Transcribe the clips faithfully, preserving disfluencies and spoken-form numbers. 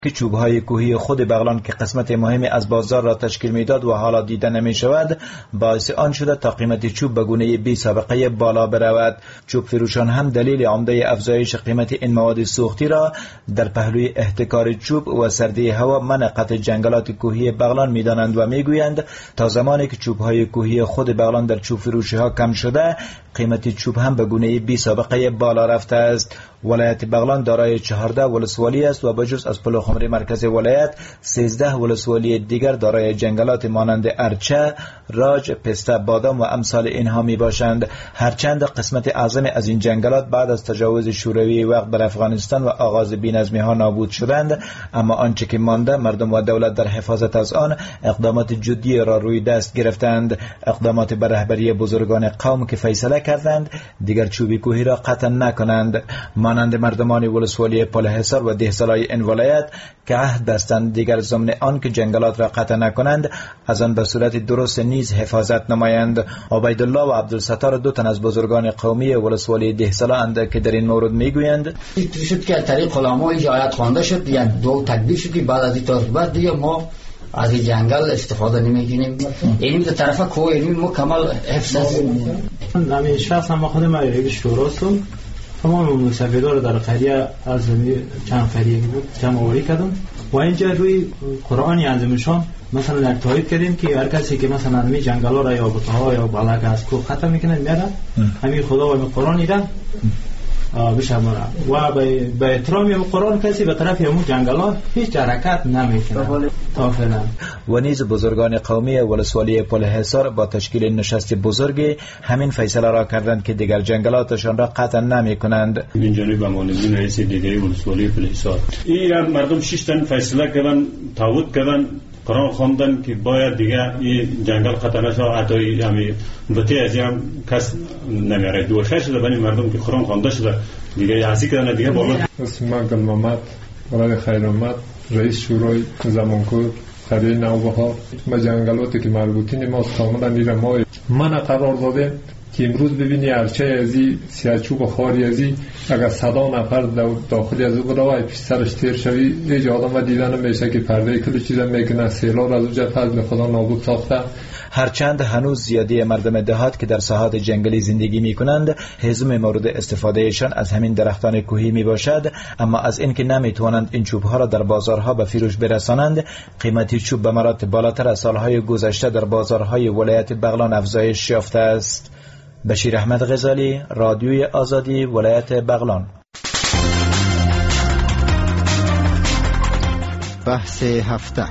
که چوبهای کوهی خود بغلان که قسمت مهمی از بازار را تشکیل میداد و حالا دیده نمی شود، باعث آن شده تا قیمت چوب به گونه بی سابقه بالا برود. چوب فروشان هم دلیل عمده افزایش قیمت این مواد سوختی را در پهلوی احتکار چوب و سردی هوا منع قطع جنگلات کوهی بغلان میدانند و میگویند تا زمانی که چوبهای کوهی خود بغلان در چوب فروشی ها کم شده، قیمت چوب هم به گونه بی سابقه بالا رفته است. ولایت بغلان دارای چهارده ولسوالی است و بجز از پلخمری مرکز ولایت سیزده ولسوالی دیگر دارای جنگلات مانند ارچه، راج، پسته، بادام و امثال اینها می باشند. هرچند قسمت اعظم از این جنگلات بعد از تجاوز شوروی وقت بر افغانستان و آغاز بی‌نظمی ها نابود شدند، اما آنچه که مانده مردم و دولت در حفاظت از آن اقدامات جدی را روی دست گرفتند. اقدامات بر رهبری بزرگان قوم که فیصله کردند دیگر چوب کوهی را قطع نکنند، مانند مردمان ولسوالی پلحصار و دهسالای این ولایت که عهد بستند دیگر ضمن آن که جنگلات را قطع نکنند از آن به صورت درست نیز حفاظت نمایند. عبیدالله و عبدالستار دو تن از بزرگان قومی ولسوالی دهسالا اند که در این مورد میگویند شد که طریق علما هدایت خوانده شد یا دو تدبیر شد، بعد از این بعد دیگه ما از این جنگل استفاده نمی‌کنیم. این دو طرفه کوه این مکمل حفظ است. من شخصا ما خودم رئیس شورا هستم. تمام مسافرها رو در قریه از چند قریه بود جمع آوری کردم و اینجا روی قرآنی انجامشان مثلا در تایید کردیم که هر کسی که مثلا می جنگلا را یا بتاها یا بالاک از کوه خطا میکنه میاد همین خدا و قرآن ایده بشماره و به احترام قرآن کسی به طرف همون جنگلات هیچ حرکت نمیکنه تا فعلا. و نیز بزرگان قومی ولسوالی پلحصار با تشکیل نشست بزرگی همین فیصله را کردند که دیگر جنگلاتشان را قطع نمی کنند. این جانب امان‌الدین رئیس دیگری ولسوالی پلحصار این مردم شش تن فیصله کردن، تعهد کردن، قرآن خواندن که باید دیگه این جنگل قطع نشه، حتی همین بته از هم کس نمیاره. دو شش شده بنی مردم که قرآن خوانده شده دیگه عزی کردن دیگه بالا. اسمم گل محمد ولای خیر آمد، رئیس شورای زمانکور قریه نوبهار. ما جنگلاتی که مربوطین ما کاملا میره ما من قرار داده که امروز ببینی ارچه ازی سیاچوب خاری ازی اگر صدا نفر داخلی از او برای پیش سرش تیر شوی ایج آدم دیدن میشه که پرده کلی چیزا میکنه سیلار از اونجا فضل خدا نابود ساخته. هرچند هنوز زیادی مردم دهات که در ساحات جنگلی زندگی می کنند هزم مورد استفاده ایشان از همین درختان کوهی می باشد، اما از اینکه نمی توانند این چوب ها را در بازارها به فروش برسانند، قیمت چوب به مراتب بالاتر از سالهای گذشته در بازارهای ولایت بغلان افزایش یافته است. بشیر احمد غزالی، رادیوی آزادی، ولایت بغلان. بحث هفته.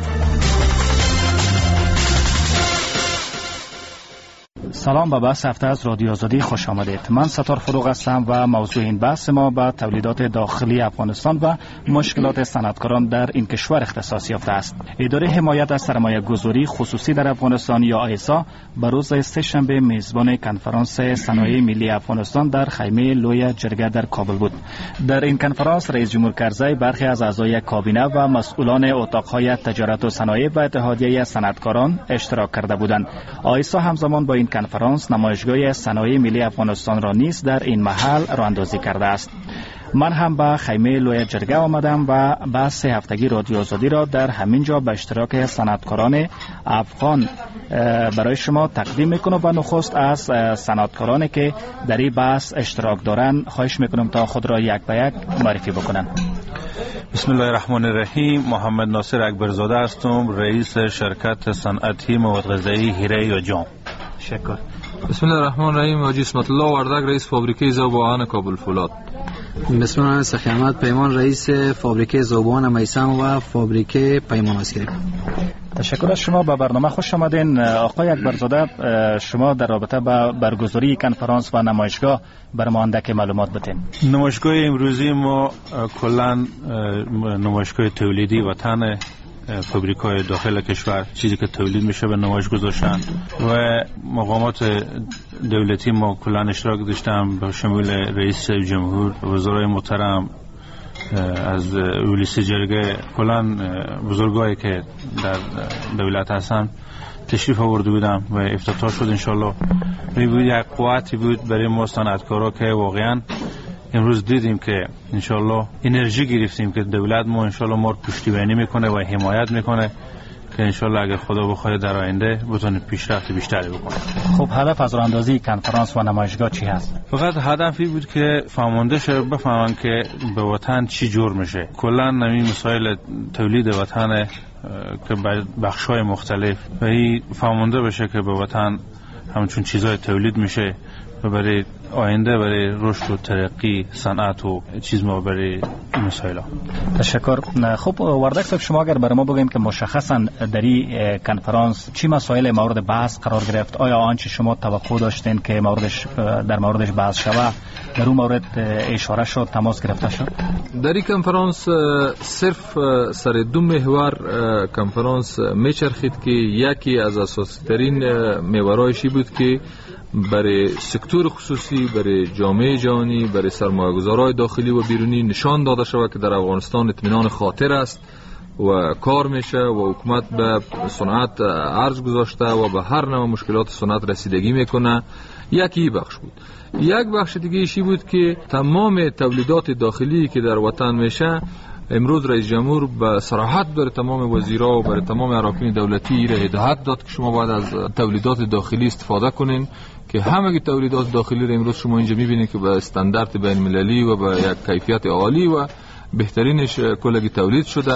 سلام، به بحث هفته از رادیو آزادی خوش آمدید. من ستار فروغ هستم و موضوع این بحث ما به تولیدات داخلی افغانستان و مشکلات صنعتکاران در این کشور اختصاص یافته است. اداره حمایت از سرمایه گذاری خصوصی در افغانستان یا آیسا به روز سه شنبه میزبان کنفرانس صنایع ملی افغانستان در خیمه لوی جرگه در کابل بود. در این کنفرانس رئیس جمهور کرزی برخی از اعضای کابینه و مسئولان اتاقهای تجارت و صنایع و اتحادیه صنعتکاران اشتراک کرده بودند. آیسا همزمان با این کنفرانس نمایشگاه صنایع ملی افغانستان را نیز در این محل راهاندازی کرده است. من هم به خیمه لوی جرگه آمدم و بحث هفتگی رادیو آزادی را در همین جا به اشتراک صنعتکاران افغان برای شما تقدیم میکنم و نخست از صنعتکارانی که در این بحث اشتراک دارند خواهش میکنم تا خود را یک به یک معرفی بکنند. بسم الله الرحمن الرحیم. محمد ناصر اکبرزاده هستم، رئیس شرکت صنعتی مواد غذایی هیره یا جام. شکر. بسم الله الرحمن الرحیم. حاجی اسمت الله وردک، رئیس فابریکه ذوبان کابل فولاد. بسم الله سخی احمد پیمان، رئیس فابریکه ذوبان میثم و فابریکه پیمان عسکری. تشکر از شما. به برنامه خوش آمدین. آقای اکبرزاده، شما در رابطه با برگزاری کنفرانس و نمایشگاه بر ما اندک معلومات بدین. نمایشگاه امروزی ما کلا نمایشگاه تولیدی وطن فابریکای داخل کشور، چیزی که تولید میشه به نمایش گذاشتن و مقامات دولتی ما کلا اشتراک داشتم به شمول رئیس جمهور، وزرای محترم، از ولیس جرگه، کلا بزرگایی که در دولت هستن تشریف آورده بودم و افتتاح شد. انشالله می بود یک قوتی بود برای ما صنعتکارا که واقعا امروز دیدیم که انشالله انرژی گرفتیم که دولت ما انشالله ما رو پشتیبانی میکنه و حمایت میکنه که انشالله اگر خدا بخواد در آینده بتونه پیشرفت بیشتری بکنه. خب هدف از راهاندازی کنفرانس و نمایشگاه چی هست؟ فقط هدفی بود که فهمانده شه بفهمن که به وطن چی جور میشه. کلا نمی مسائل تولید وطن که بخش‌های مختلف و این فهمانده بشه که به وطن همچون چیزای تولید میشه و برای آینده برای رشد و ترقی صنعت و چیز ما برای این مسائل. تشکر. خب وردک صاحب، شما اگر برای ما بگیم که مشخصا در این کنفرانس چی مسائل مورد بحث قرار گرفت؟ آیا آنچه شما توقع داشتین که موردش در موردش بحث شود در اون مورد اشاره شد، تماس گرفته شد؟ در این کنفرانس صرف سر دو محور کنفرانس میچرخید که یکی از اساسی ترین محورایش بود که برای سکتور خصوصی، برای جامعه جهانی، برای سرمایه‌گذارهای داخلی و بیرونی نشان داده شود که در افغانستان اطمینان خاطر است و کار میشه و حکومت به صنعت ارز گذاشته و به هر نوع مشکلات صنعت رسیدگی میکنه. یکی بخش بود. یک بخش دیگه ایشی بود که تمام تولیدات داخلی که در وطن میشه، امروز رئیس جمهور به صراحت برای تمام وزیرا و برای تمام اراکین دولتی را هدایت داد که شما باید از تولیدات داخلی استفاده کنین، که همه تولیدات داخلی را امروز شما اینجا میبینید که به استاندارد بین المللی و به یک کیفیت عالی و بهترینش کلگی تولید شده.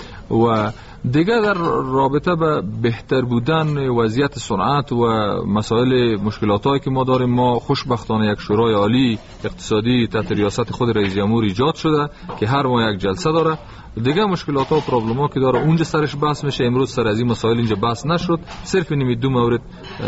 و دیگه در رابطه به بهتر بودن وضعیت صنعت و مسائل مشکلاتایی که ما داریم، ما خوشبختانه یک شورای عالی اقتصادی تحت ریاست خود رئیس جمهور ایجاد شده که هر ماه یک جلسه داره. دیگه مشکلات ها و پرابلم ها که داره اونجا سرش بحث میشه. امروز سر از این مسائل اینجا بحث نشد، صرف این دو مورد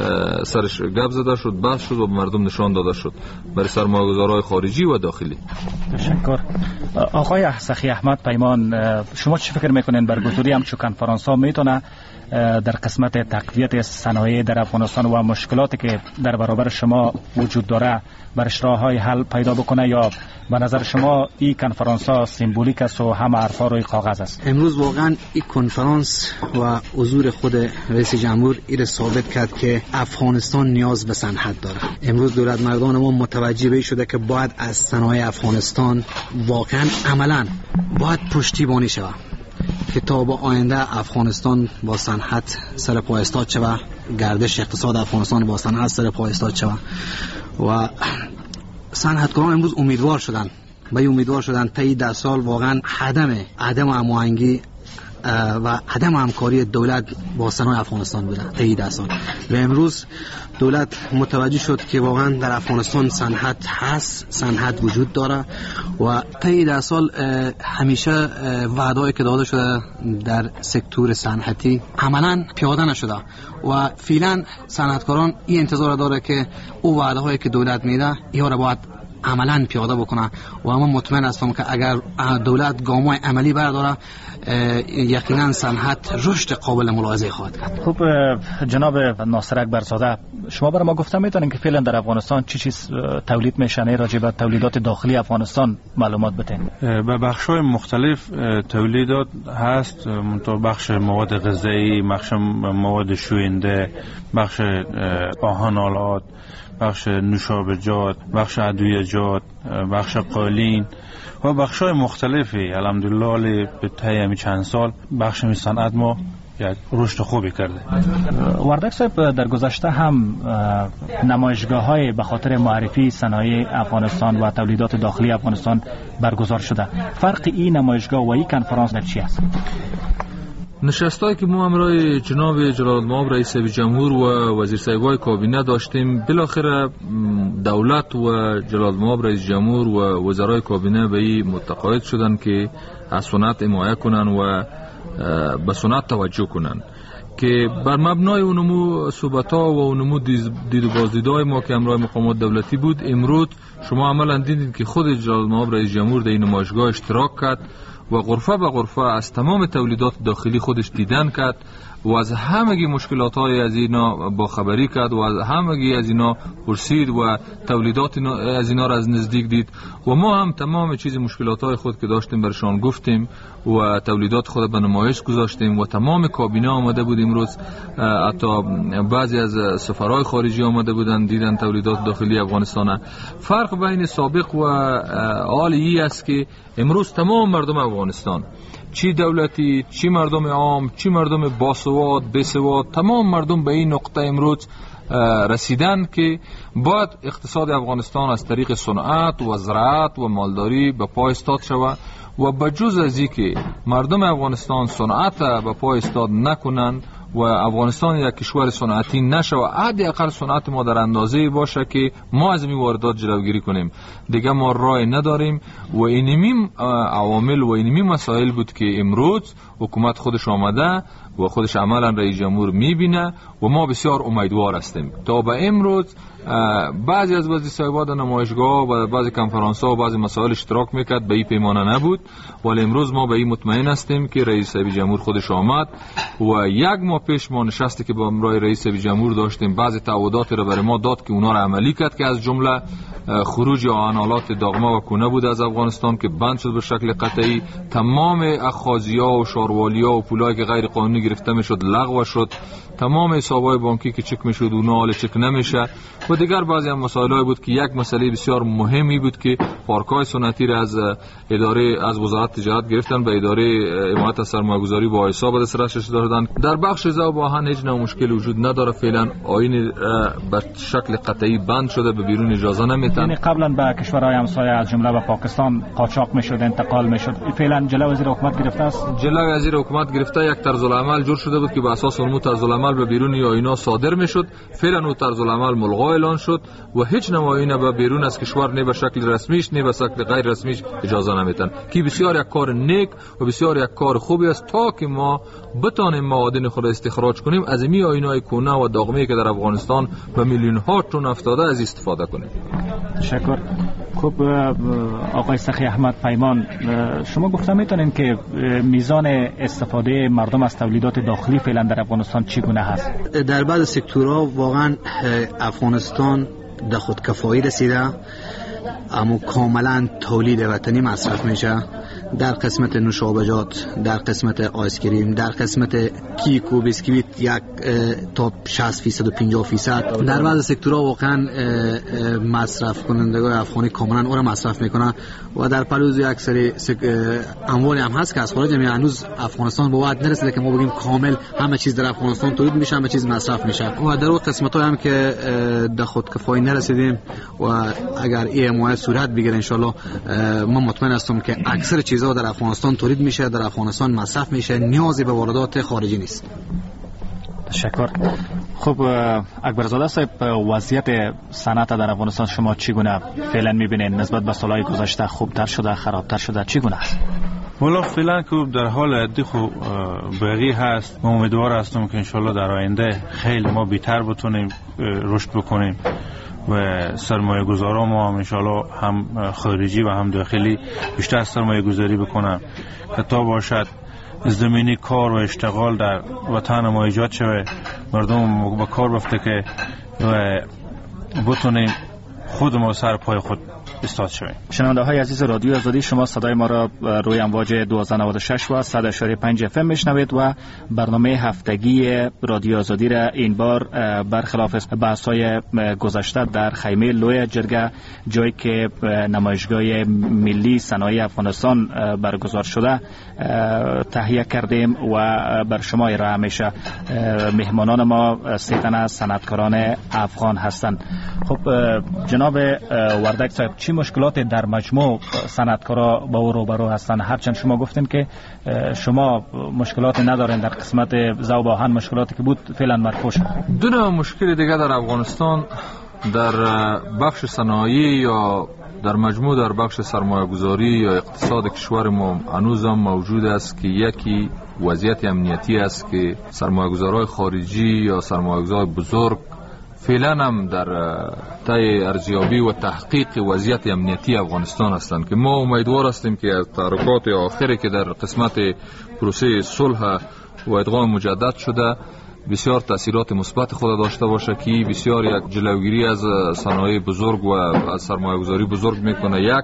سرش گپ زده شد، بحث شد و به مردم نشان داده شد برای سرمایه‌گذارهای خارجی و داخلی. تشکر. آقای سخی احمد پیمان، شما چی فکر میکنین برگزاری همچون کنفرانس ها میتونه در قسمت تقویت صنایع در افغانستان و مشکلاتی که در برابر شما وجود داره برش راه‌های حل پیدا بکنه، یا به نظر شما این کنفرانس ها سمبولیک است و همه حرفا روی کاغذ است؟ امروز واقعا این کنفرانس و حضور خود رئیس جمهور این ثابت کرد که افغانستان نیاز به صنعت داره. امروز دولت مردان ما متوجه به شده که باید از صنایع افغانستان واقعا عملا باید پشتیبانی شود که تا با آینده افغانستان با صنعت سر پا ایستاد شود، گردش اقتصاد افغانستان با صنعت سر پا ایستاد شود. و صنعتکاران امروز امیدوار شدن، به امیدوار شدن تا این ده سال واقعا عدم عدم هماهنگی و عدم همکاری دولت با صنایع افغانستان بوده تا این ده سال، و امروز دولت متوجه شد که واقعا در افغانستان صنعت هست، صنعت وجود داره و تا این ده سال همیشه وعده‌ای که داده شده در سکتور صنعتی عملاً پیاده نشده و فعلا صنعتکاران این انتظار داره که او وعده‌هایی که دولت میده یا را باید عملاً پیاده بکنه و من مطمئن هستم که اگر دولت گام‌های عملی برداره یقینا صنعت رشد قابل ملاحظه خواهد کرد. خب جناب ناصر اکبرزاده، شما برای ما گفته میتونین که فعلا در افغانستان چی چیز تولید میشنه راجع به تولیدات داخلی افغانستان معلومات بدین؟ به بخش‌های مختلف تولیدات هست، منتها بخش مواد غذایی، بخش مواد شوینده، بخش آهن آلات، بخش نوشابه‌جات، بخش ادویه‌جات، بخش قالین و بخش‌های مختلفی. الحمدلله به طی همین چند سال بخش می صنعت ما یک رشد خوبی کرده. وردک صاحب، در گذشته هم نمایشگاه‌های به خاطر معرفی صنایع افغانستان و تولیدات داخلی افغانستان برگزار شده. فرق این نمایشگاه و این کنفرانس در چی است؟ نشستایی که ما همراه جناب جلال‌المآب رئیس جمهور و وزیر صاحبای کابینه داشتیم، بالاخره دولت و جلال‌المآب رئیس جمهور و وزرای کابینه به این متقاعد شدن که از صنعت حمایت کنن و به صنعت توجه کنن، که بر مبنای اونمو صحبت‌ها و اونمو دید و بازدیدهای ما که همراه مقامات دولتی بود، امروز شما عملاً دیدید که خود جلال‌المآب رئیس جمهور در این نمایشگاه اشتراک کرد و غرفه به غرفه از تمام تولیدات داخلی خودش دیدن کرد و از همگی مشکلات های از اینا با خبری کرد و از همگی از اینا پرسید و تولیدات از اینا را از نزدیک دید و ما هم تمام چیز مشکلات های خود که داشتیم برشان گفتیم و تولیدات خود به نمایش گذاشتیم و تمام کابینه آمده بود امروز، حتی بعضی از سفرهای خارجی آمده بودن دیدن تولیدات داخلی افغانستان. فرق بین سابق و حال ای است که امروز تمام مردم افغانستان، چی دولتی، چی مردم عام، چی مردم باسواد، بیسواد، تمام مردم به این نقطه امروز رسیدن که باید اقتصاد افغانستان از طریق صنعت و زراعت و مالداری به پای استاد شود و بجز از این که مردم افغانستان صنعت به پای استاد نکنند و افغانستان یک کشور صنعتی نشه و حداقل صنعت ما در اندازه باشه که ما از این واردات جلوگیری کنیم. دیگه ما راه نداریم و اینمی عوامل و اینمی مسائل بود که امروز حکومت خودش آمده و خودش عملا رئیس جمهور میبینه و ما بسیار امیدوار هستیم. تا به امروز بعضی از بعضی صاحبان در نمایشگاه و بعضی کنفرانس ها و بعضی مسائل اشتراک میکرد، به این پیمانه نبود، ولی امروز ما به این مطمئن هستیم که رئیس جمهور خودش آمد و یک ماه پیش ما نشستی که با امرای رئیس جمهور داشتیم بعضی تعهدات را برای ما داد که اونا را عملی کرد که از جمله خروج آنالات داغمه و کونه بود از افغانستان که بند شد به شکل قطعی، تمام اخاذی‌ها و شاروالیا و پولایی که غیر قانونی گرفته میشد لغو شد، تمام حساب‌های بانکی که چک میشد اونا حال چک نمیشه و دیگر بعضی هم مسائلی بود که یک مسئله بسیار مهمی بود که پارک‌های سنتی را از اداره از وزارت تجارت گرفتن به اداره حمایت از سرمایه‌گذاری با حساب دسترسش دادن. در بخش ذوب‌آهن هیچ نوع مشکلی وجود نداره، فعلا آیین به شکل قطعی بند شده، به بیرون اجازه نمیدن. یعنی قبلا به کشورهای همسایه از جمله به پاکستان قاچاق میشد، انتقال میشد، فعلا جلوی وزیر حکومت گرفته است. جلوی وزیر حکومت گرفته، یک طرز العمل جور شده بود که به اساس اون طرز العمل به بیرون آیینا صادر میشد. فعلا اون طرز العمل ملغا اعلان شد و هیچ نمایینه به بیرون از کشور نه به شکل رسمیش نه به شکل غیر رسمیش اجازه نمیدن، که بسیار یک کار نیک و بسیار یک کار خوبی است تا که ما بتانیم معادن خود استخراج کنیم از می آیینای کونه و داغمه‌ای که در افغانستان به میلیون ها تن افتاده از استفاده کنیم. تشکر. خب آقای سخی احمد پیمان، شما گفته میتونین که میزان استفاده مردم از تولیدات داخلی فعلا در افغانستان چگونه هست؟ در بعض سکتورها واقعا افغانستان در خودکفایی رسیده، اما کاملا تولید وطنی مصرف میشه. در قسمت نوشابجات، در قسمت آیسکریم، در قسمت کیک و بیسکویت یک تا شصت فیصد و پنجاه فیصد. در بعض سکتورها واقعا مصرف کنندگان افغانی کاملا اون را مصرف میکنن و در پلوز یک سری اموالی هم هست که از خارج میاد. هنوز افغانستان به وعده نرسیده که ما بگیم کامل همه چیز در افغانستان تولید میشه، همه چیز مصرف میشه و در اون قسمت‌ها هم که در خودکفایی نرسیدیم و اگر این حمایت صورت بگیره ان شاء الله من مطمئن هستم که اکثر چیزها در افغانستان تولید میشه، در افغانستان مصرف میشه، نیازی به واردات خارجی نیست. تشکر. خب اکبرزاده صاحب، وضعیت صنعت در افغانستان شما چگونه فعلا میبینید؟ نسبت به سالهای گذشته خوبتر شده، خرابتر شده، چگونه است؟ والا فعلا که در حال عادی خوب باقی هست. ما امیدوار هستم که انشالله در آینده خیلی ما بیشتر بتونیم رشد بکنیم و سرمایه گذاران ما هم انشالله هم خارجی و هم داخلی بیشتر سرمایه گذاری بکنن که تا باشد زمینی کار و اشتغال در وطن ما ایجاد شوه، مردم با کار بفته که و بتونیم خود ما سر پای خود استاد شویم. شنونده های عزیز رادیو آزادی، شما صدای ما را روی امواج دویست و نود و شش و صد و شش و پنج اف ام میشنوید و برنامه هفتگی رادیو آزادی را این بار برخلاف بحث‌های گذشته در خیمه لوی جرگه، جایی که نمایشگاه ملی صنایع افغانستان برگزار شده، تهیه کردیم و بر شما ارائه میشه. مهمانان ما سه تن صنعتکاران افغان هستند. خب جناب وردک صاحب، چی مشکلات در مجموع صنعتکارا با او روبرو هستند؟ هرچند شما گفتین که شما مشکلات ندارین در قسمت ذوب آهن، مشکلاتی که بود فعلا مرفوع شد. دو نوع مشکل دیگه در افغانستان در بخش صنایع یا در مجموع در بخش سرمایه‌گذاری یا اقتصاد کشور ما هنوزم موجود است که یکی وضعیت امنیتی است که سرمایه‌گذارای خارجی یا سرمایه‌گذار بزرگ فعلا هم در طی ارزیابی و تحقیق وضعیت امنیتی افغانستان هستند که ما امیدوار هستیم که از تحرکات آخری که در قسمت پروسه صلح و ادغام مجدد شده بسیار تأثیرات مثبت خود داشته باشه که بسیار یک جلوگیری از صنایع بزرگ و از سرمایه گذاری بزرگ میکنه. یک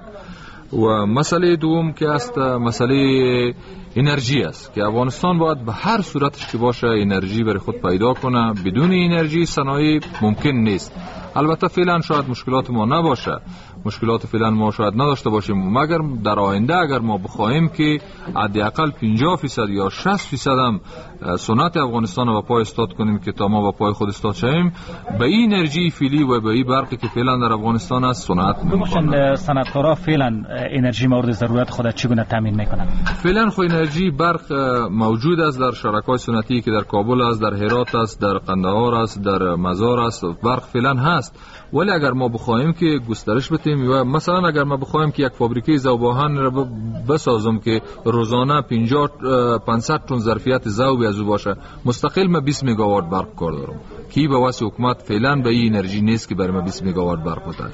و مسئله دوم که است مسئله انرژی است که افغانستان باید به هر صورتش که باشه انرژی برای خود پیدا کنه. بدون انرژی صنایع ممکن نیست. البته فعلا شاید مشکلات ما نباشه، مشکلات فعلا ما شاید نداشته باشیم، مگر در آینده اگر ما بخواهیم که حداقل پنجاه درصد یا شصت درصد هم صنعت افغانستان رو به پای استاد کنیم که تا ما به پای خود استاد شویم، به این انرژی فعلی و به این برقی که فعلا در افغانستان است صنعت میکنن. صنعتکارا فعلا انرژی مورد ضرورت خود چگونه تامین میکنن؟ فعلا خو انرژی برق موجود است در شرکای صنعتی که در کابل است، در هرات است، در قندهار است، در مزار است، برق فعلا هست. ولی اگر ما بخوایم که گسترش بدیم و مثلا اگر ما بخوایم که یک فابریکه ذوب‌آهن را بسازم که روزانه پنجاه پانصد تن ظرفیت ذوب از او باشه، مستقل ما بیست مگاوات برق کار دارم که به واسه حکومت فعلا به این انرژی نیست که برای ما بیست مگاوات برق بده.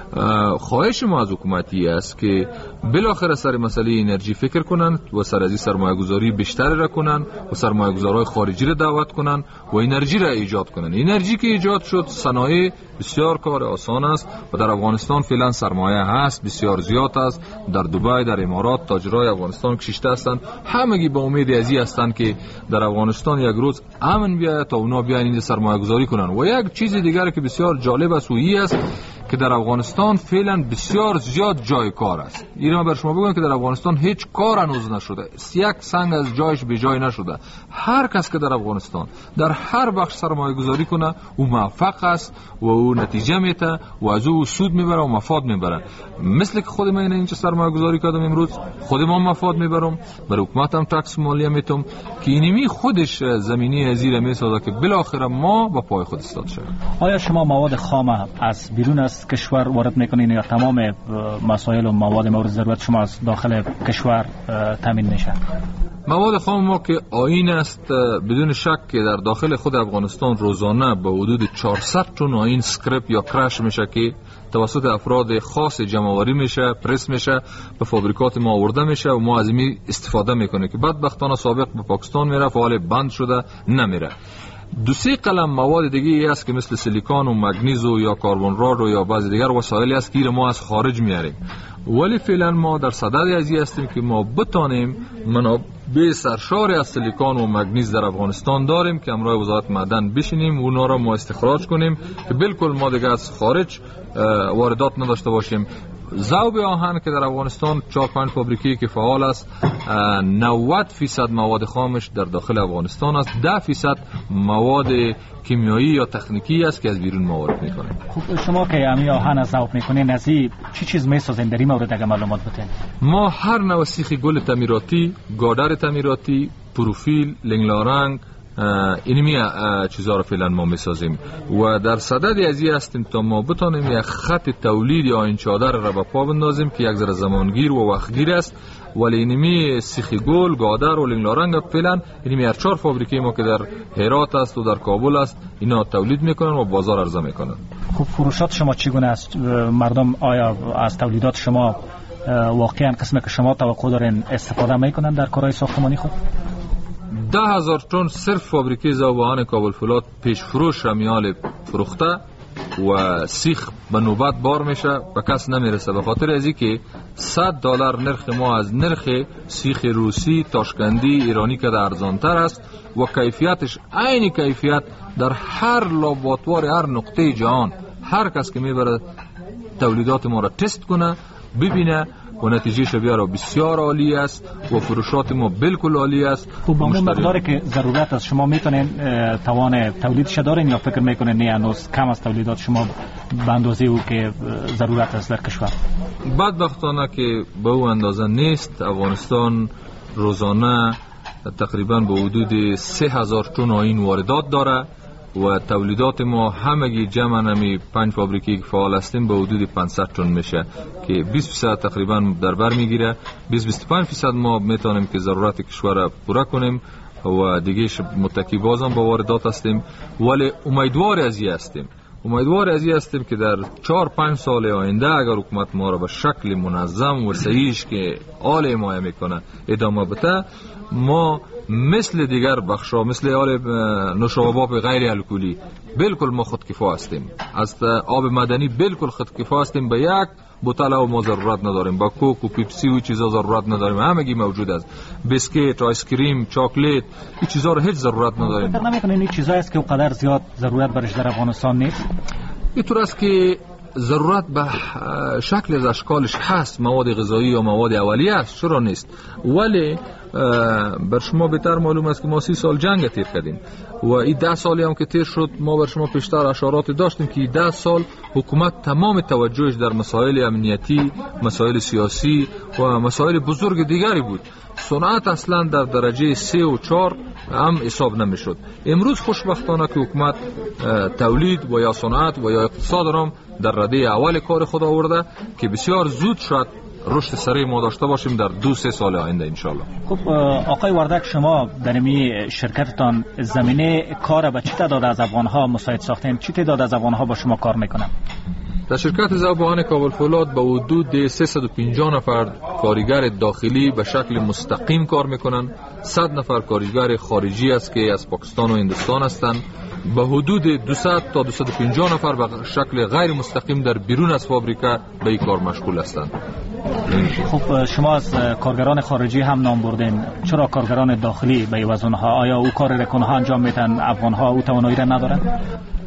خواهش ما از حکومتی است که بالاخره سر مسئله انرژی فکر کنند و سر از این سرمایه گذاری بیشتر را کنند و سرمایه گذارهای خارجی را دعوت کنند و انرژی را ایجاد کنند. انرژی که ایجاد شد صنایع بسیار کار آسان است و در افغانستان فعلا سرمایه هست، بسیار زیاد است. در دبی، در امارات تاجرای افغانستان کشیشته هستند، همگی به امید ازی هستند که در افغانستان یک روز امن بیاید تا اونا بیان اینجا سرمایه گذاری کنند. و یک چیز دیگر که بسیار جالب است و این است که در افغانستان فعلا بسیار زیاد جای کار است. اینا بر شما بگم که در افغانستان هیچ کار هنوز نشده، یک سنگ از جایش به جای نشده. هر کس که در افغانستان در هر بخش سرمایه گذاری کنه او موفق است و او نتیجه میته و از او سود میبره و مفاد میبره. مثل که خود من اینجا سرمایه گذاری کردم امروز خود ما مفاد میبرم، برای حکومت هم تکس مالیه میتم که اینمی خودش زمینی ازیر میسازه که بالاخره ما با پای خود استاد شویم. آیا شما مواد خام از بیرون از کشور وارد میکنین یا تمام مسائل و مواد مورد ضرورت شما از داخل کشور تامین میشه؟ مواد خام ما که آیین است بدون شک که در داخل خود افغانستان روزانه به حدود چهارصد تن آیین اسکرپ یا کرش میشه که توسط افراد خاص جمع‌آوری میشه، پرس میشه، به فابریکات ما آورده میشه و ما از این استفاده میکنه که بدبختانه سابق به پاکستان میره، فعال بند شده نمیره. دو سه قلم مواد دیگه ای است که مثل سیلیکون و مگنیز و یا کربن راد یا بعضی دیگر وسایلی است که ما از خارج میاریم. ولی فعلا ما در صدد ازی هستیم که ما بتانیم منابع سرشار از سیلیکون و مگنیز در افغانستان داریم که همراه وزارت معدن بشینیم و اونا را ما استخراج کنیم که بالکل ما دیگه از خارج واردات نداشته باشیم. ذوب آهن که در افغانستان چهار پنج فابریکی که فعال است، نود درصد مواد خامش در داخل افغانستان است، ده درصد مواد کیمیایی یا تکنیکی است که از بیرون ما وارد میکنیم. خب شما که امی آهن از ذوب میکنین از این چی چیز میسازین؟ در این مورد اگه معلومات بدین. ما هر نوع سیخ گل تعمیراتی، گادر تعمیراتی، پروفیل، لنگلارنگ، اینمی چیزها رو فعلا ما میسازیم و در صدد ازی هستیم تا ما بتانیم یک خط تولید یا این چادر را به پا بندازیم که یک ذره زمانگیر و وقتگیر است. ولی اینمی سیخ گل، گادر و لنگلارنگ فعلا اینمی هر چهار فابریکه ما که در هرات است و در کابل است اینا تولید میکنن و بازار عرضه میکنن. خب فروشات شما چگونه است؟ مردم آیا از تولیدات شما واقعا قسمی که شما توقع دارین استفاده میکنن در کارهای ساختمانی خود؟ ده هزار تن صرف فابریکه ذوب آهن کابل فولاد پیش فروش میال فروخته و سیخ به نوبت بار میشه و کس نمیرسه، به خاطر ازی که صد دلار نرخ ما از نرخ سیخ روسی، تاشکندی، ایرانی که ارزانتر است و کیفیتش عین کیفیت در هر لابراتوار هر نقطه جهان. هر کس که میبره تولیدات ما را تست کنه ببینه و نتیجه شبیه بسیار عالی است و فروشات ما بالکل عالی است. خب با اون مقداری که ضرورت است شما میتونین توان تولیدش دارین یا فکر میکنین نه هنوز کم از تولیدات شما به اندازه او که ضرورت است در کشور؟ بدبختانه که به او اندازه نیست. افغانستان روزانه تقریبا به حدود سه هزار تن آیین واردات داره و تولیدات ما همگی جمع نمی پنج فابریکی که فعال هستیم به حدود پانصد تن میشه که بیست درصد تقریبا در بر میگیره. بیست تا بیست و پنج درصد ما میتونیم که ضرورت کشور را پورا کنیم و دیگه متکی بازم با واردات هستیم. ولی امیدوار ازی هستیم امیدوار از این هستیم که در چهار پنج سال آینده اگر حکومت ما را به شکل منظم و صحیح که آل حمایه میکنه ادامه بده، ما مثل دیگر بخشا مثل آل نوشابه غیر الکلی بالکل ما خودکفا هستیم. از آب مدنی بالکل خودکفا هستیم. به یک بوتل او ما ضرورت نداریم، با کوک و پیپسی و چیزا ضرورت نداریم. همگی موجود است. بسکیت، آیس کریم، چاکلیت، این چیزا رو هیچ ضرورت نداریم. فکر نمی‌کنین این چیزایی است که اونقدر زیاد ضرورت برش در افغانستان نیست؟ اینطور است که ضرورت به شکل از اشکالش هست، مواد غذایی یا مواد اولیه است، چرا نیست؟ ولی بر شما بهتر معلوم است که ما سی سال جنگ تیر کردیم و این ده سالی هم که تیر شد ما بر شما پیشتر اشارات داشتیم که ده سال حکومت تمام توجهش در مسائل امنیتی، مسائل سیاسی و مسائل بزرگ دیگری بود. صنعت اصلا در درجه سه و چهار هم حساب نمیشد. امروز خوشبختانه که حکومت تولید و یا صنعت و یا اقتصاد را در رده اول کار خود آورده که بسیار زود شاید رشد سریع ما داشته باشیم در دو سه سال آینده انشالله. خب آقای وردک، شما در این شرکتتان زمینه کار به چه تعداد از افغانها مساعد ساختین؟ چه تعداد از افغانها با شما کار میکنن؟ در شرکت ذوبان کابل فولاد به حدود سیصد و پنجاه نفر کارگر داخلی به شکل مستقیم کار میکنن. صد نفر کارگر خارجی است که از پاکستان و هندوستان هستند. به حدود دویست تا دویست و پنجاه نفر به شکل غیر مستقیم در بیرون از فابریکه به این کار مشغول هستند. خب شما از کارگران خارجی هم نام بردین، چرا کارگران داخلی به این وزنها؟ آیا او کار رکنها انجام میتن، افغانها او توانایی را ندارن؟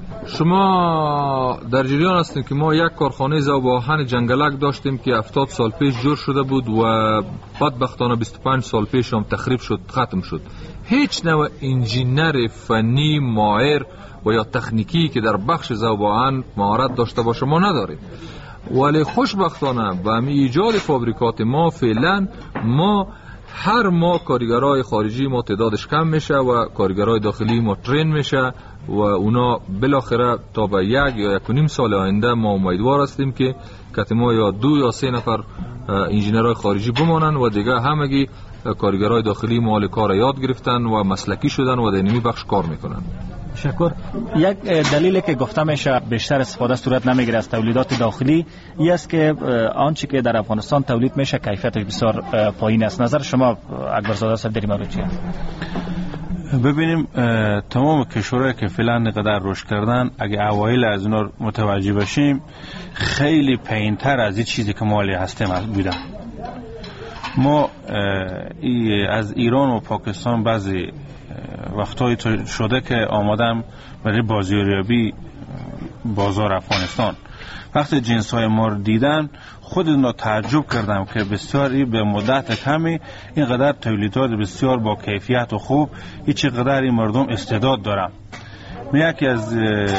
شما در جریان هستیم که ما یک کارخانه ذوب‌آهن جنگلک داشتیم که هفتاد سال پیش جور شده بود و بدبختانه بیست و پنج سال پیش هم تخریب شد، ختم شد. هیچ نوع انجینر فنی ماهر و یا تکنیکی که در بخش ذوب‌آهن مهارت داشته باشه ما نداریم. ولی خوشبختانه به همین ایجاد فابریکات ما فعلا ما هر ماه کارگرای خارجی ما تعدادش کم میشه و کارگرای داخلی ما ترین میشه و اونا بالاخره تا به یک یا یک و نیم سال آینده ما امیدوار هستیم که کت ما یا دو یا سه نفر انجینرهای خارجی بمانن و دیگه همگی کارگرای داخلی مال کار یاد گرفتن و مسلکی شدن و در نمی بخش کار میکنن. تشکر. یک دلیلی که گفته میشه بیشتر استفاده صورت نمیگیره از تولیدات داخلی این است که آنچه که در افغانستان تولید میشه کیفیتش بسیار پایین است. نظر شما اکبرزاده صاحب در این مورد چیه؟ ببینیم تمام کشورهایی که فعلا نقدر رشد کردن اگه اوایل از اونا متوجه بشیم خیلی پایین‌تر از این چیزی که مالی هستیم بودن. ما از ایران و پاکستان بعضی وقتایی شده که آمادم برای بازاریابی بازار افغانستان، وقتی جنس های ما رو دیدن خودم تعجب کردم که بسیاری به مدت کمی اینقدر تولیدات بسیار با کیفیت و خوب این چقدر این مردم استعداد دارن. یکی از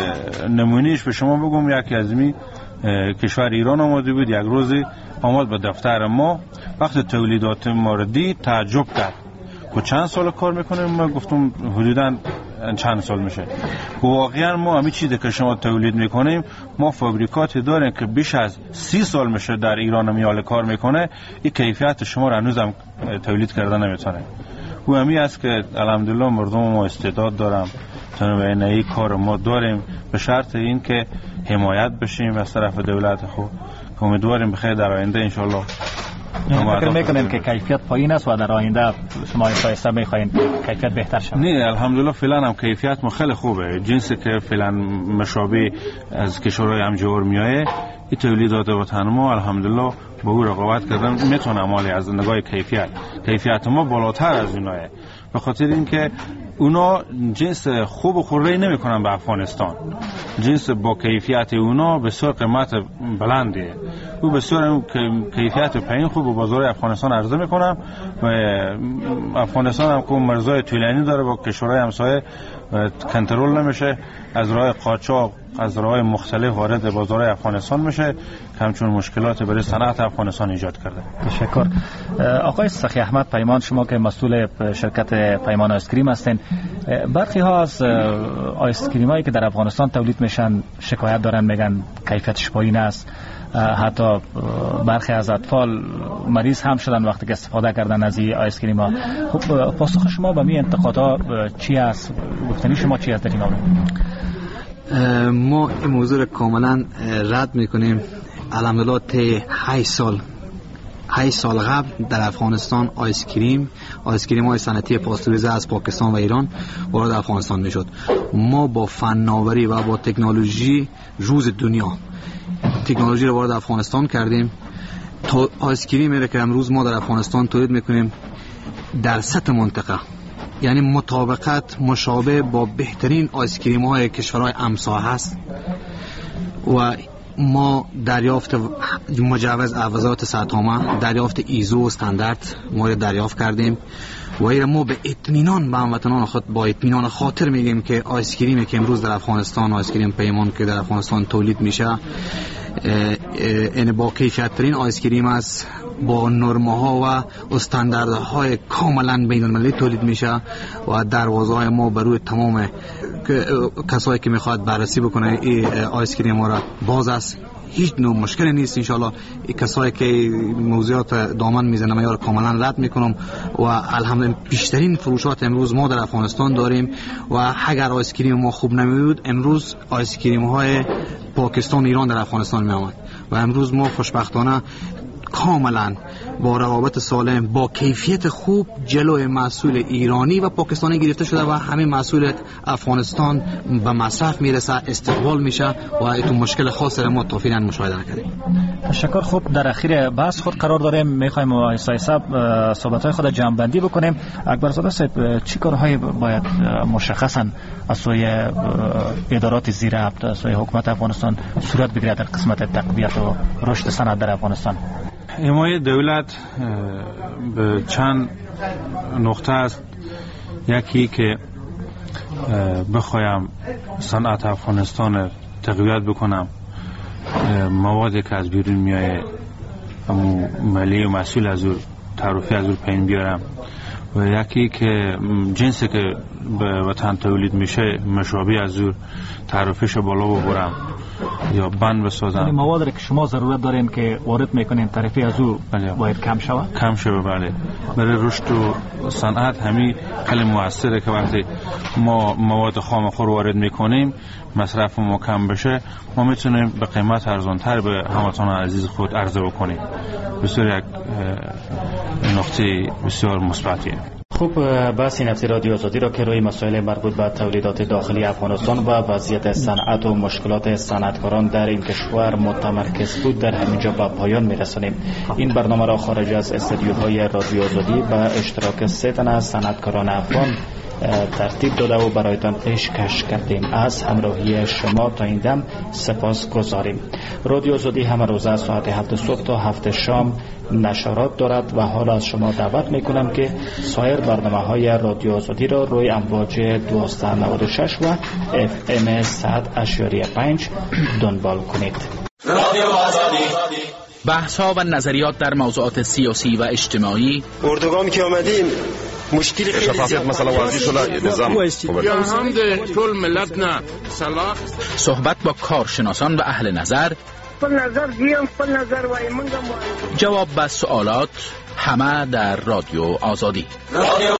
نمونهش به شما بگم، یکی از می کشور ایران آمده بود، یک روزی آمد به دفتر ما، وقتی تولیدات ما رو دید تعجب کرد که چند سال کار میکنیم. ما گفتم حدوداً چند سال میشه. واقعا ما همین چیزی که شما تولید میکنیم ما فابریکاتی داریم که بیش از سی سال میشه در ایران میال کار میکنه، این کیفیت شما رو هنوزم تولید کردن نمیتونه. و همین است که الحمدلله مردم ما استعداد دارم تنوع این کار ما داریم، به شرط این که حمایت بشیم از طرف دولت خود که امیدواریم بخیر در آینده انشالله. فکر میکنیم که کیفیت پایین است و در آینده شما شایسته میخواین کیفیت بهتر شود؟ نه الحمدلله فعلا هم کیفیت ما خیلی خوبه. جنسی که فعلا مشابه از کشورهای همجور میایه این تولیدات وطن ما الحمدلله با او رقابت کردن میتونه مالی از نگاه کیفیت کیفیت ما بالاتر از اوناه، به خاطر اینکه اونا جنس خوب و خوری نمیکنن به افغانستان. جنس با کیفیت اونا بسیار قیمت بلندیه، او بسیار کیفیت پایین خوب به بازار افغانستان عرضه میکنم و افغانستان هم که مرزهای طولانی داره با کشورهای همسایه کنترل نمیشه، از راه قاچاق از راه مختلف وارد بازار افغانستان میشه که همچون مشکلات برای صنعت افغانستان ایجاد کرده. تشکر. آقای سخی احمد پیمان، شما که مسئول شرکت پیمان آیسکریم هستین، برخی ها از آیسکریم هایی که در افغانستان تولید میشن شکایت دارن، میگن کیفیتش پایین است، حتی برخی از اطفال مریض هم شدن وقتی که استفاده کردن از این آیسکریم ها. خب پاسخ شما به می انتقادها چی است؟ گفتنی شما چی است در این مورد؟ ما این موضوع کاملا رد میکنیم. الحمدلله طی هشت سال هشت سال قبل در افغانستان آیس کریم آیس کریم های صنعتی پاستوریزه از پاکستان و ایران وارد افغانستان میشد. ما با فناوری و با تکنولوژی روز دنیا تکنولوژی رو وارد افغانستان کردیم. تا آیس کریمی که امروز ما در افغانستان تولید میکنیم در سطح منطقه، یعنی مطابقت مشابه با بهترین آیس کریم های کشورهای همسایه هست و ما دریافت مجوز وزارت سطحامه، دریافت ایزو و استاندارد ما دریافت کردیم و ایره ما به اطمینان به هموطنان خود با اطمینان خاطر میگیم که آیس کریمی که امروز در افغانستان آیس کریم پیمان که در افغانستان تولید میشه این با کیفیت ترین آیس کریم است، با نرمه ها و استانداردهای کاملا بین المللی تولید میشه و دروازه های ما بر روی تمام کسایی که میخواد بررسی بکنه این آیس کریم ما را باز است. هیچ نوع مشکلی نیست. انشالله این کسایی که موضوعات دامن میزنه ما کاملا رد میکنم و الحمدلله بیشترین فروشات امروز ما در افغانستان داریم و اگر آیس کریم ما خوب نمیبود امروز آیس کریم های پاکستان ایران در افغانستان میآمد و امروز ما خوشبختانه کاملا با روابط سالم با کیفیت خوب جلوی محصول ایرانی و پاکستانی گرفته شده و همین محصول افغانستان به مصرف میرسه، استقبال میشه و ایتون مشکل خاص ما تا فعلا مشاهده نکردیم. تشکر. خوب در اخیر بحث خود قرار داریم، میخوایم آیسای صاحب صحبت‌های خود جمع بندی بکنیم. اکبرزاده صاحب چی کارهایی باید مشخصا از سوی ادارات زیر ابط از سوی حکومت افغانستان صورت بگیرد در قسمت تقویت و رشد صنعت در افغانستان؟ حمایت دولت به چند نقطه است. یکی که بخوایم صنعت افغانستان تقویت بکنم، موادی که از بیرون میایه ملی و مسئول از او تعرفی از او پایین بیارم و یکی که جنسی که به وطن تولید میشه مشابه از او تعرفیش بالا ببرم یا بند بسازم. یعنی موادی که شما ضرورت دارین که وارد میکنین تعرفی از او باید کم شود؟ کم شود، بله. برای رشد و صنعت همین خیلی موثره که وقتی ما مواد خام خور وارد میکنیم مصرف ما کم بشه، ما میتونیم به قیمت ارزانتر به هموطنان عزیز خود عرضه بکنیم. بسیار یک نقطه بسیار مثبتیه. خوب، بحث این هفته رادیو آزادی را که روی مسائل مربوط به تولیدات داخلی افغانستان و وضعیت صنعت و مشکلات صنعتکاران در این کشور متمرکز بود در همینجا به پایان میرسانیم. این برنامه را خارج از استودیوهای رادیو آزادی به اشتراک سه تن از صنعتکاران افغان ترتیب داده و برایتان پیشکش کردیم. از همراهی شما تا این دم سپاس گذاریم. رادیو آزادی همه روز از ساعت هفت صبح تا هفت شام نشرات دارد و حال از شما دعوت میکنم که سایر برنامه های رادیو آزادی را روی امواج دویست و نود و شش و اف ام صد اشاری پنج دنبال کنید. رادیو آزادی، بحث ها و نظریات در موضوعات سیاسی و اجتماعی. اردوگان که آمدیم مشکل شفافیت مسئله واضح شده، نظام یا هم ده طول ملت نه صلاح. صحبت با کارشناسان و اهل نظر. خپل نظر دیم خپل نظر وای منګه جواب به سوالات، همه در رادیو آزادی.